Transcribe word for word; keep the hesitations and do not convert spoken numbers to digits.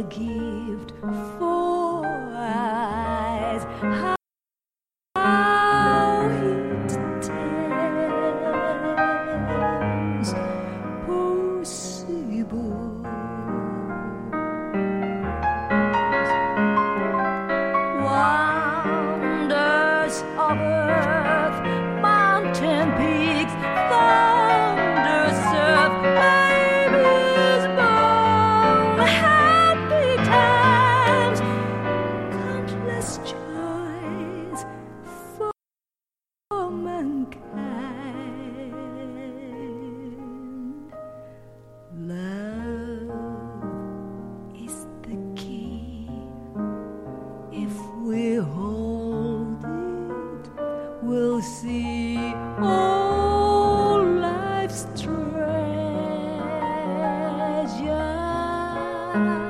gift for eyes. How it tells possible wonders of earth, mountain peaks, thunder surf, babies born, happy times, countless joys for mankind. Love is the key. If we hold it, we'll see all life's treasure.